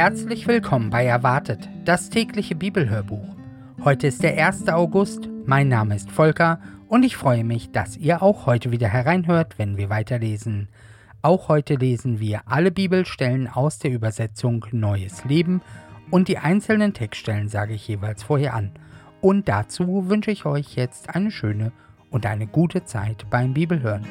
Herzlich willkommen bei Erwartet, das tägliche Bibelhörbuch. Heute ist der 1. August, mein Name ist Volker und ich freue mich, dass ihr auch heute wieder hereinhört, wenn wir weiterlesen. Auch heute lesen wir alle Bibelstellen aus der Übersetzung Neues Leben und die einzelnen Textstellen sage ich jeweils vorher an. Und dazu wünsche ich euch jetzt eine schöne und eine gute Zeit beim Bibelhören.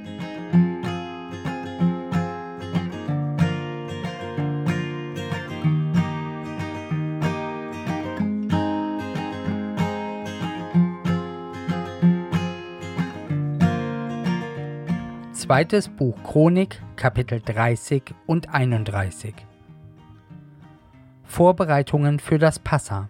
Zweites Buch Chronik, Kapitel 30 und 31. Vorbereitungen für das Passa.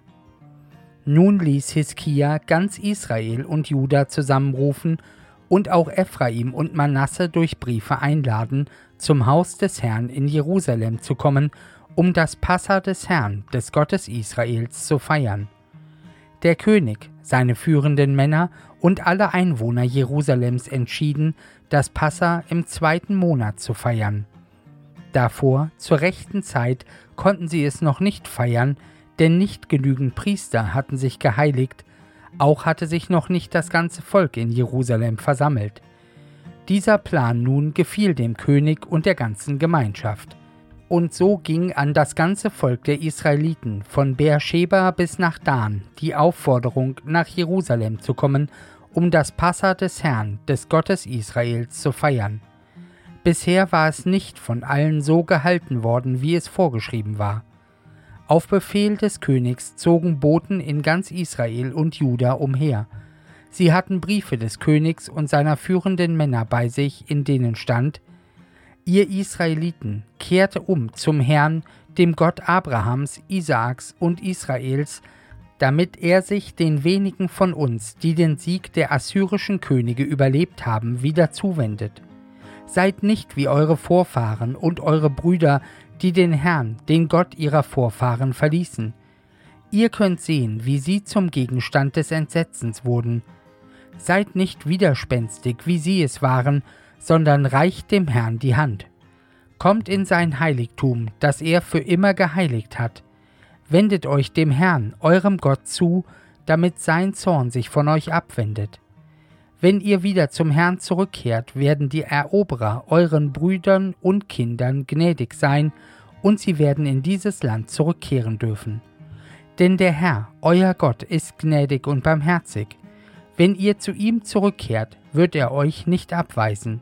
Nun ließ Hiskia ganz Israel und Juda zusammenrufen und auch Ephraim und Manasse durch Briefe einladen, zum Haus des Herrn in Jerusalem zu kommen, um das Passa des Herrn, des Gottes Israels, zu feiern. Der König, seine führenden Männer und alle Einwohner Jerusalems entschieden, das Passa im 2. Monat zu feiern. Davor, zur rechten Zeit, konnten sie es noch nicht feiern, denn nicht genügend Priester hatten sich geheiligt, auch hatte sich noch nicht das ganze Volk in Jerusalem versammelt. Dieser Plan nun gefiel dem König und der ganzen Gemeinschaft. Und so ging an das ganze Volk der Israeliten von Beersheba bis nach Dan die Aufforderung, nach Jerusalem zu kommen, um das Passa des Herrn, des Gottes Israels, zu feiern. Bisher war es nicht von allen so gehalten worden, wie es vorgeschrieben war. Auf Befehl des Königs zogen Boten in ganz Israel und Juda umher. Sie hatten Briefe des Königs und seiner führenden Männer bei sich, in denen stand: Ihr Israeliten, kehrte um zum Herrn, dem Gott Abrahams, Isaaks und Israels, damit er sich den wenigen von uns, die den Sieg der assyrischen Könige überlebt haben, wieder zuwendet. Seid nicht wie eure Vorfahren und eure Brüder, die den Herrn, den Gott ihrer Vorfahren, verließen. Ihr könnt sehen, wie sie zum Gegenstand des Entsetzens wurden. Seid nicht widerspenstig, wie sie es waren, sondern reicht dem Herrn die Hand. Kommt in sein Heiligtum, das er für immer geheiligt hat. Wendet euch dem Herrn, eurem Gott, zu, damit sein Zorn sich von euch abwendet. Wenn ihr wieder zum Herrn zurückkehrt, werden die Eroberer euren Brüdern und Kindern gnädig sein, und sie werden in dieses Land zurückkehren dürfen. Denn der Herr, euer Gott, ist gnädig und barmherzig. Wenn ihr zu ihm zurückkehrt, wird er euch nicht abweisen.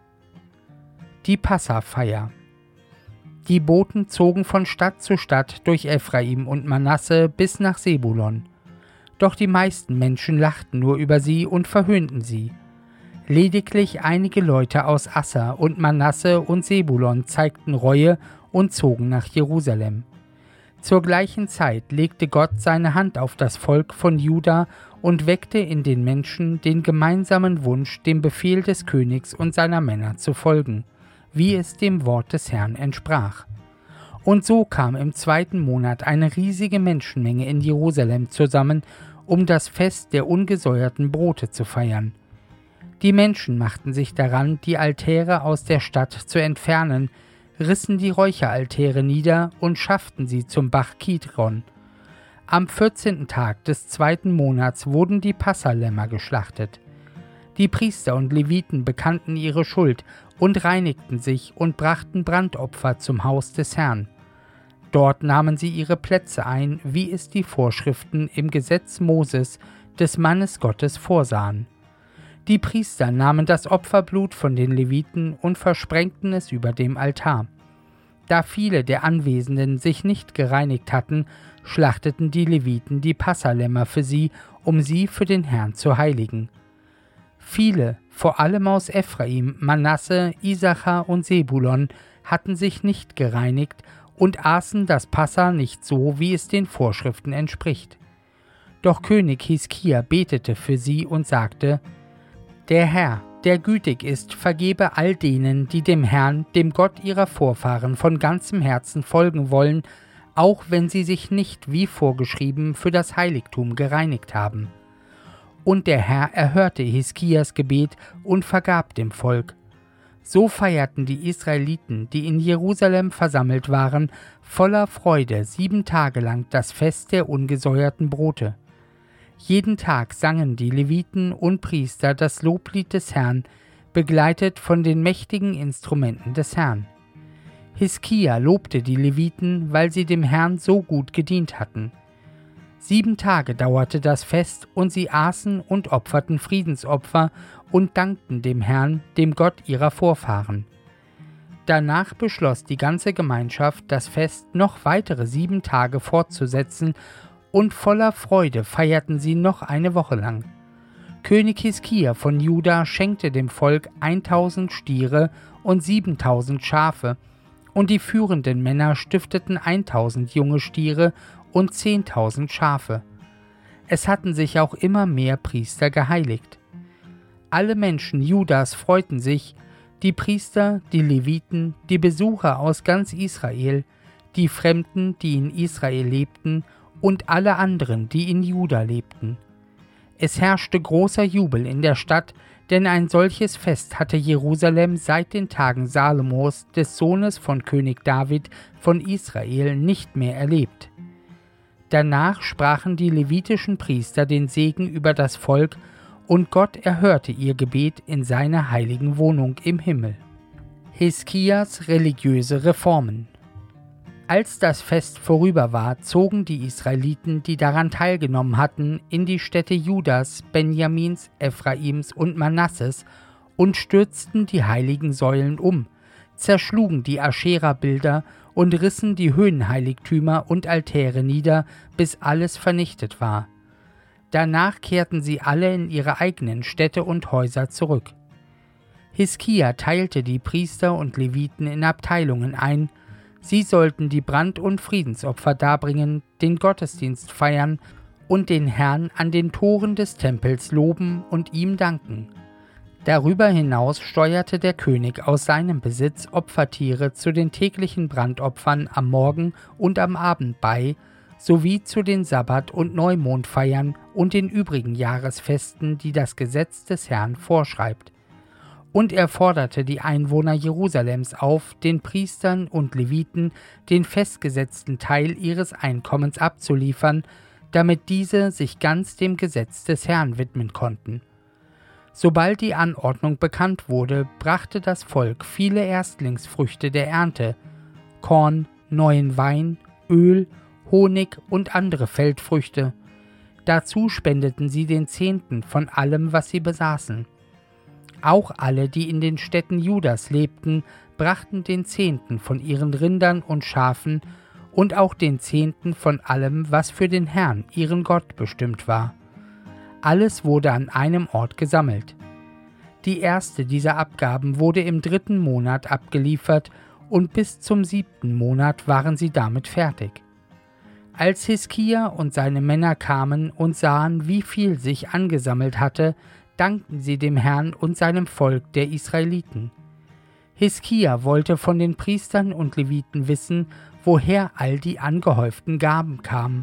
Die Passafeier. Die Boten zogen von Stadt zu Stadt durch Ephraim und Manasse bis nach Sebulon. Doch die meisten Menschen lachten nur über sie und verhöhnten sie. Lediglich einige Leute aus Asser und Manasse und Sebulon zeigten Reue und zogen nach Jerusalem. Zur gleichen Zeit legte Gott seine Hand auf das Volk von Juda und weckte in den Menschen den gemeinsamen Wunsch, dem Befehl des Königs und seiner Männer zu folgen, wie es dem Wort des Herrn entsprach. Und so kam im 2. Monat eine riesige Menschenmenge in Jerusalem zusammen, um das Fest der ungesäuerten Brote zu feiern. Die Menschen machten sich daran, die Altäre aus der Stadt zu entfernen, rissen die Räucheraltäre nieder und schafften sie zum Bach Kidron. Am 14. Tag des 2. Monats wurden die Passalämmer geschlachtet. Die Priester und Leviten bekannten ihre Schuld und reinigten sich und brachten Brandopfer zum Haus des Herrn. Dort nahmen sie ihre Plätze ein, wie es die Vorschriften im Gesetz Moses, des Mannes Gottes, vorsahen. Die Priester nahmen das Opferblut von den Leviten und versprengten es über dem Altar. Da viele der Anwesenden sich nicht gereinigt hatten, schlachteten die Leviten die Passalämmer für sie, um sie für den Herrn zu heiligen. Viele, vor allem aus Ephraim, Manasse, Isachar und Sebulon, hatten sich nicht gereinigt und aßen das Passa nicht so, wie es den Vorschriften entspricht. Doch König Hiskia betete für sie und sagte: Der Herr, der gütig ist, vergebe all denen, die dem Herrn, dem Gott ihrer Vorfahren, von ganzem Herzen folgen wollen, auch wenn sie sich nicht, wie vorgeschrieben, für das Heiligtum gereinigt haben. Und der Herr erhörte Hiskias Gebet und vergab dem Volk. So feierten die Israeliten, die in Jerusalem versammelt waren, voller Freude 7 Tage lang das Fest der ungesäuerten Brote. Jeden Tag sangen die Leviten und Priester das Loblied des Herrn, begleitet von den mächtigen Instrumenten des Herrn. Hiskia lobte die Leviten, weil sie dem Herrn so gut gedient hatten. 7 Tage dauerte das Fest, und sie aßen und opferten Friedensopfer und dankten dem Herrn, dem Gott ihrer Vorfahren. Danach beschloss die ganze Gemeinschaft, das Fest noch weitere 7 Tage fortzusetzen, und voller Freude feierten sie noch eine Woche lang. König Hiskia von Juda schenkte dem Volk 1000 Stiere und 7000 Schafe, und die führenden Männer stifteten 1000 junge Stiere und 10.000 Schafe. Es hatten sich auch immer mehr Priester geheiligt. Alle Menschen Judas freuten sich, die Priester, die Leviten, die Besucher aus ganz Israel, die Fremden, die in Israel lebten, und alle anderen, die in Juda lebten. Es herrschte großer Jubel in der Stadt, denn ein solches Fest hatte Jerusalem seit den Tagen Salomos, des Sohnes von König David von Israel, nicht mehr erlebt. Danach sprachen die levitischen Priester den Segen über das Volk, und Gott erhörte ihr Gebet in seiner heiligen Wohnung im Himmel. Hiskias religiöse Reformen. Als das Fest vorüber war, zogen die Israeliten, die daran teilgenommen hatten, in die Städte Judas, Benjamins, Ephraims und Manasses und stürzten die heiligen Säulen um, zerschlugen die Aschera-Bilder und rissen die Höhenheiligtümer und Altäre nieder, bis alles vernichtet war. Danach kehrten sie alle in ihre eigenen Städte und Häuser zurück. Hiskia teilte die Priester und Leviten in Abteilungen ein. Sie sollten die Brand- und Friedensopfer darbringen, den Gottesdienst feiern und den Herrn an den Toren des Tempels loben und ihm danken. Darüber hinaus steuerte der König aus seinem Besitz Opfertiere zu den täglichen Brandopfern am Morgen und am Abend bei, sowie zu den Sabbat- und Neumondfeiern und den übrigen Jahresfesten, die das Gesetz des Herrn vorschreibt. Und er forderte die Einwohner Jerusalems auf, den Priestern und Leviten den festgesetzten Teil ihres Einkommens abzuliefern, damit diese sich ganz dem Gesetz des Herrn widmen konnten. Sobald die Anordnung bekannt wurde, brachte das Volk viele Erstlingsfrüchte der Ernte, Korn, neuen Wein, Öl, Honig und andere Feldfrüchte. Dazu spendeten sie den Zehnten von allem, was sie besaßen. Auch alle, die in den Städten Judas lebten, brachten den Zehnten von ihren Rindern und Schafen und auch den Zehnten von allem, was für den Herrn, ihren Gott, bestimmt war. Alles wurde an einem Ort gesammelt. Die erste dieser Abgaben wurde im 3. Monat abgeliefert, und bis zum 7. Monat waren sie damit fertig. Als Hiskia und seine Männer kamen und sahen, wie viel sich angesammelt hatte, dankten sie dem Herrn und seinem Volk der Israeliten. Hiskia wollte von den Priestern und Leviten wissen, woher all die angehäuften Gaben kamen.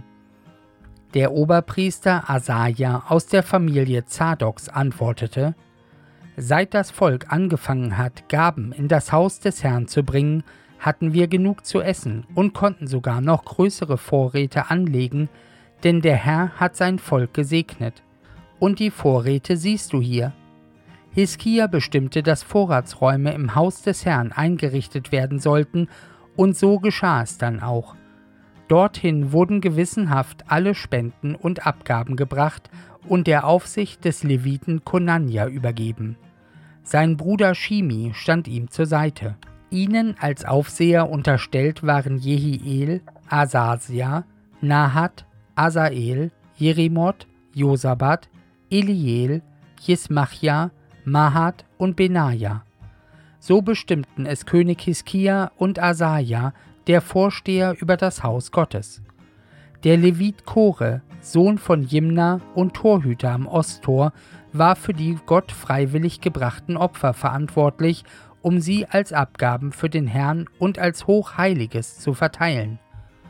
Der Oberpriester Asaja aus der Familie Zadoks antwortete: Seit das Volk angefangen hat, Gaben in das Haus des Herrn zu bringen, hatten wir genug zu essen und konnten sogar noch größere Vorräte anlegen, denn der Herr hat sein Volk gesegnet. Und die Vorräte siehst du hier. Hiskia bestimmte, dass Vorratsräume im Haus des Herrn eingerichtet werden sollten, und so geschah es dann auch. Dorthin wurden gewissenhaft alle Spenden und Abgaben gebracht und der Aufsicht des Leviten Konanja übergeben. Sein Bruder Shimi stand ihm zur Seite. Ihnen als Aufseher unterstellt waren Jehiel, Asasia, Nahat, Asael, Jerimoth, Josabat, Eliel, Jesmachja, Mahat und Benaja. So bestimmten es König Hiskia und Asaja, der Vorsteher über das Haus Gottes. Der Levit Kore, Sohn von Jimna und Torhüter am Osttor, war für die Gott freiwillig gebrachten Opfer verantwortlich, um sie als Abgaben für den Herrn und als Hochheiliges zu verteilen.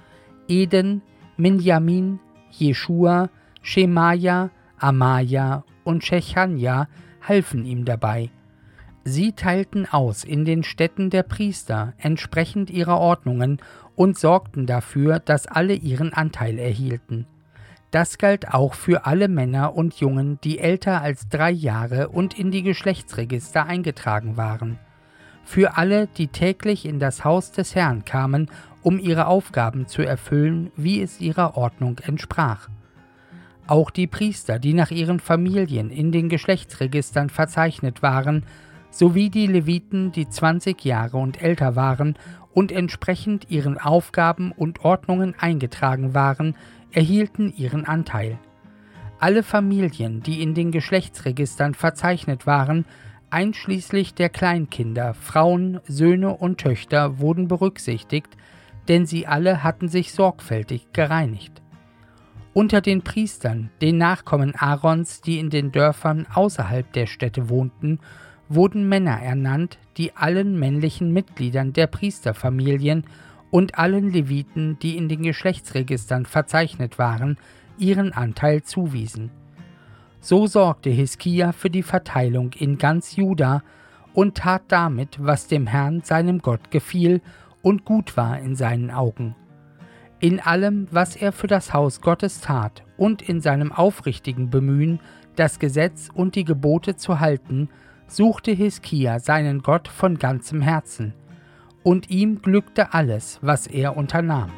Eden, Minjamin, Jeschua, Schemaja, Amaja und Shechanja halfen ihm dabei. Sie teilten aus in den Städten der Priester entsprechend ihrer Ordnungen und sorgten dafür, dass alle ihren Anteil erhielten. Das galt auch für alle Männer und Jungen, die älter als 3 Jahre und in die Geschlechtsregister eingetragen waren. Für alle, die täglich in das Haus des Herrn kamen, um ihre Aufgaben zu erfüllen, wie es ihrer Ordnung entsprach. Auch die Priester, die nach ihren Familien in den Geschlechtsregistern verzeichnet waren, sowie die Leviten, die 20 Jahre und älter waren und entsprechend ihren Aufgaben und Ordnungen eingetragen waren, erhielten ihren Anteil. Alle Familien, die in den Geschlechtsregistern verzeichnet waren, einschließlich der Kleinkinder, Frauen, Söhne und Töchter, wurden berücksichtigt, denn sie alle hatten sich sorgfältig gereinigt. Unter den Priestern, den Nachkommen Aarons, die in den Dörfern außerhalb der Städte wohnten, wurden Männer ernannt, die allen männlichen Mitgliedern der Priesterfamilien und allen Leviten, die in den Geschlechtsregistern verzeichnet waren, ihren Anteil zuwiesen. So sorgte Hiskia für die Verteilung in ganz Juda und tat damit, was dem Herrn, seinem Gott, gefiel und gut war in seinen Augen. In allem, was er für das Haus Gottes tat und in seinem aufrichtigen Bemühen, das Gesetz und die Gebote zu halten, suchte Hiskia seinen Gott von ganzem Herzen, und ihm glückte alles, was er unternahm.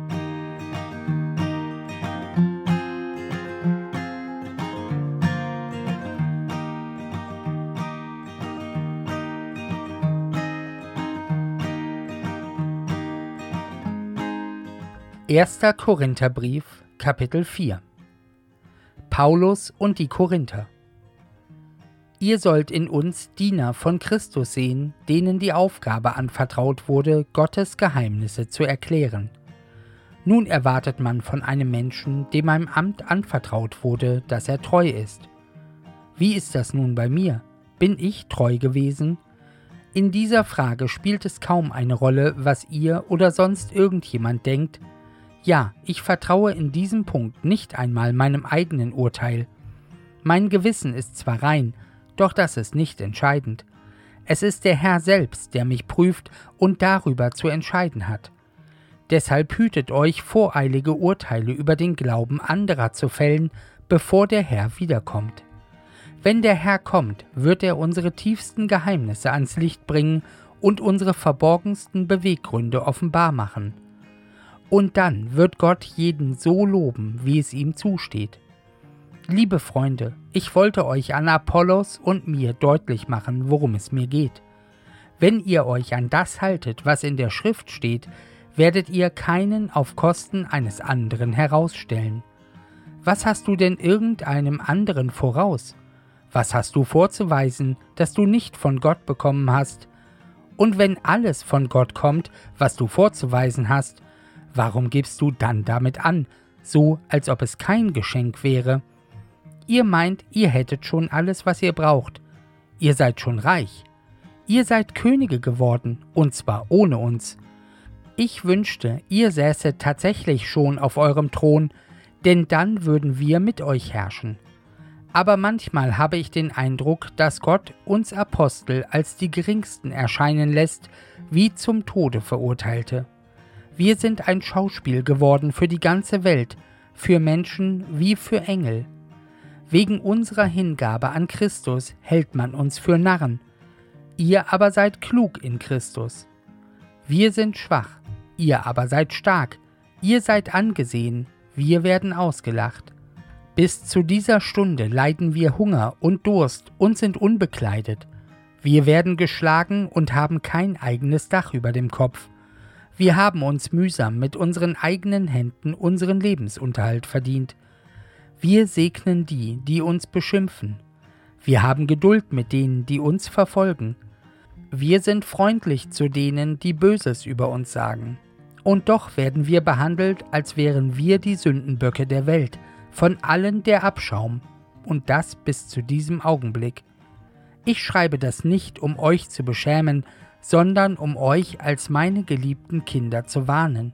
Erster Korintherbrief, Kapitel 4. Paulus und die Korinther. Ihr sollt in uns Diener von Christus sehen, denen die Aufgabe anvertraut wurde, Gottes Geheimnisse zu erklären. Nun erwartet man von einem Menschen, dem ein Amt anvertraut wurde, dass er treu ist. Wie ist das nun bei mir? Bin ich treu gewesen? In dieser Frage spielt es kaum eine Rolle, was ihr oder sonst irgendjemand denkt. Ja, ich vertraue in diesem Punkt nicht einmal meinem eigenen Urteil. Mein Gewissen ist zwar rein, doch das ist nicht entscheidend. Es ist der Herr selbst, der mich prüft und darüber zu entscheiden hat. Deshalb hütet euch, voreilige Urteile über den Glauben anderer zu fällen, bevor der Herr wiederkommt. Wenn der Herr kommt, wird er unsere tiefsten Geheimnisse ans Licht bringen und unsere verborgensten Beweggründe offenbar machen. Und dann wird Gott jeden so loben, wie es ihm zusteht. Liebe Freunde, ich wollte euch an Apollos und mir deutlich machen, worum es mir geht. Wenn ihr euch an das haltet, was in der Schrift steht, werdet ihr keinen auf Kosten eines anderen herausstellen. Was hast du denn irgendeinem anderen voraus? Was hast du vorzuweisen, das du nicht von Gott bekommen hast? Und wenn alles von Gott kommt, was du vorzuweisen hast, warum gibst du dann damit an, so als ob es kein Geschenk wäre? Ihr meint, ihr hättet schon alles, was ihr braucht. Ihr seid schon reich. Ihr seid Könige geworden, und zwar ohne uns. Ich wünschte, ihr säßet tatsächlich schon auf eurem Thron, denn dann würden wir mit euch herrschen. Aber manchmal habe ich den Eindruck, dass Gott uns Apostel als die Geringsten erscheinen lässt, wie zum Tode Verurteilte. Wir sind ein Schauspiel geworden für die ganze Welt, für Menschen wie für Engel. Wegen unserer Hingabe an Christus hält man uns für Narren. Ihr aber seid klug in Christus. Wir sind schwach, ihr aber seid stark. Ihr seid angesehen, wir werden ausgelacht. Bis zu dieser Stunde leiden wir Hunger und Durst und sind unbekleidet. Wir werden geschlagen und haben kein eigenes Dach über dem Kopf. Wir haben uns mühsam mit unseren eigenen Händen unseren Lebensunterhalt verdient. Wir segnen die, die uns beschimpfen. Wir haben Geduld mit denen, die uns verfolgen. Wir sind freundlich zu denen, die Böses über uns sagen. Und doch werden wir behandelt, als wären wir die Sündenböcke der Welt, von allen der Abschaum, und das bis zu diesem Augenblick. Ich schreibe das nicht, um euch zu beschämen, sondern um euch als meine geliebten Kinder zu warnen.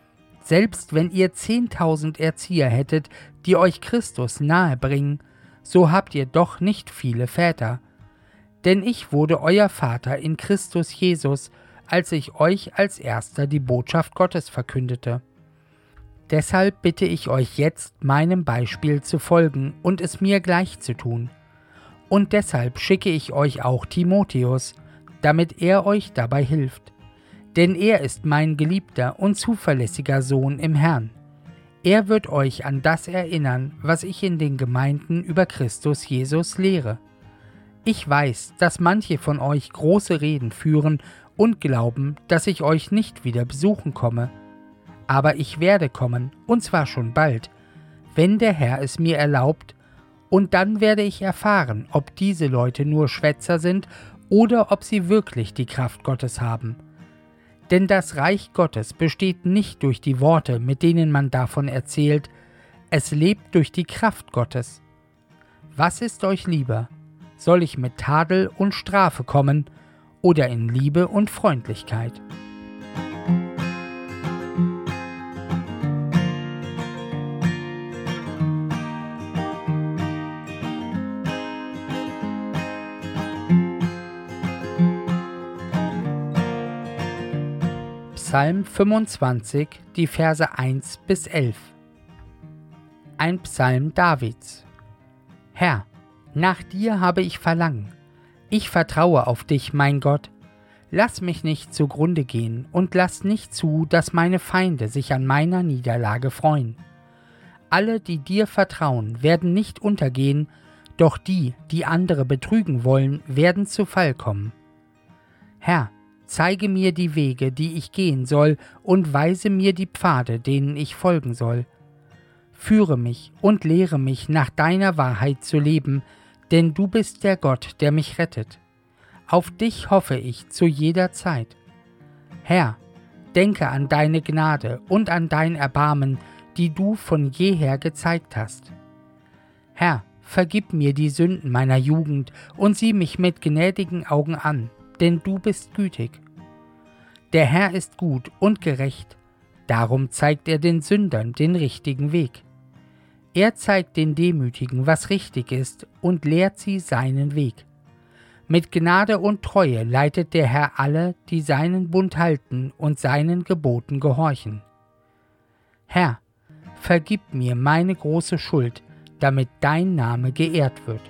Selbst wenn ihr 10.000 Erzieher hättet, die euch Christus nahe bringen, so habt ihr doch nicht viele Väter. Denn ich wurde euer Vater in Christus Jesus, als ich euch als Erster die Botschaft Gottes verkündete. Deshalb bitte ich euch jetzt, meinem Beispiel zu folgen und es mir gleich zu tun. Und deshalb schicke ich euch auch Timotheus, damit er euch dabei hilft. Denn er ist mein geliebter und zuverlässiger Sohn im Herrn. Er wird euch an das erinnern, was ich in den Gemeinden über Christus Jesus lehre. Ich weiß, dass manche von euch große Reden führen und glauben, dass ich euch nicht wieder besuchen komme. Aber ich werde kommen, und zwar schon bald, wenn der Herr es mir erlaubt, und dann werde ich erfahren, ob diese Leute nur Schwätzer sind oder ob sie wirklich die Kraft Gottes haben. Denn das Reich Gottes besteht nicht durch die Worte, mit denen man davon erzählt, es lebt durch die Kraft Gottes. Was ist euch lieber? Soll ich mit Tadel und Strafe kommen oder in Liebe und Freundlichkeit? Psalm 25, die Verse 1 bis 11. Ein Psalm Davids. Herr, nach dir habe ich Verlangen. Ich vertraue auf dich, mein Gott. Lass mich nicht zugrunde gehen und lass nicht zu, dass meine Feinde sich an meiner Niederlage freuen. Alle, die dir vertrauen, werden nicht untergehen, doch die, die andere betrügen wollen, werden zu Fall kommen. Herr, zeige mir die Wege, die ich gehen soll, und weise mir die Pfade, denen ich folgen soll. Führe mich und lehre mich, nach deiner Wahrheit zu leben, denn du bist der Gott, der mich rettet. Auf dich hoffe ich zu jeder Zeit. Herr, denke an deine Gnade und an dein Erbarmen, die du von jeher gezeigt hast. Herr, vergib mir die Sünden meiner Jugend und sieh mich mit gnädigen Augen an, denn du bist gütig. Der Herr ist gut und gerecht, darum zeigt er den Sündern den richtigen Weg. Er zeigt den Demütigen, was richtig ist, und lehrt sie seinen Weg. Mit Gnade und Treue leitet der Herr alle, die seinen Bund halten und seinen Geboten gehorchen. Herr, vergib mir meine große Schuld, damit dein Name geehrt wird.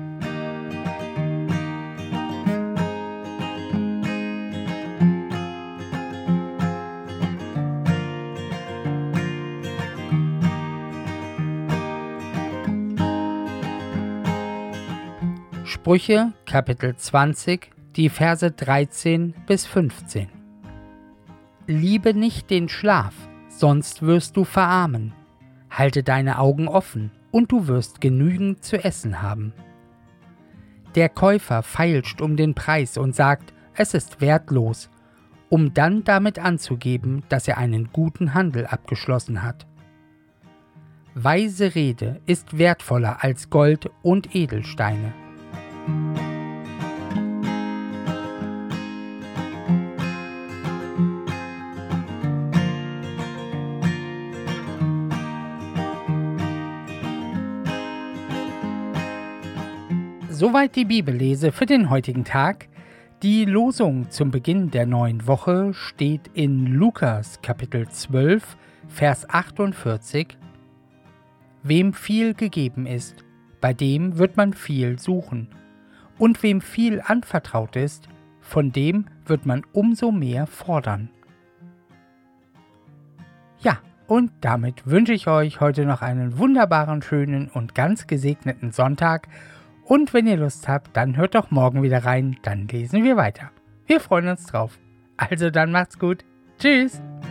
Sprüche, Kapitel 20, die Verse 13 bis 15. Liebe nicht den Schlaf, sonst wirst du verarmen. Halte deine Augen offen, und du wirst genügend zu essen haben. Der Käufer feilscht um den Preis und sagt, es ist wertlos, um dann damit anzugeben, dass er einen guten Handel abgeschlossen hat. Weise Rede ist wertvoller als Gold und Edelsteine. Soweit die Bibellese für den heutigen Tag. Die Losung zum Beginn der neuen Woche steht in Lukas Kapitel 12, Vers 48. Wem viel gegeben ist, bei dem wird man viel suchen. Und wem viel anvertraut ist, von dem wird man umso mehr fordern. Ja, und damit wünsche ich euch heute noch einen wunderbaren, schönen und ganz gesegneten Sonntag. Und wenn ihr Lust habt, dann hört doch morgen wieder rein, dann lesen wir weiter. Wir freuen uns drauf. Also dann macht's gut. Tschüss.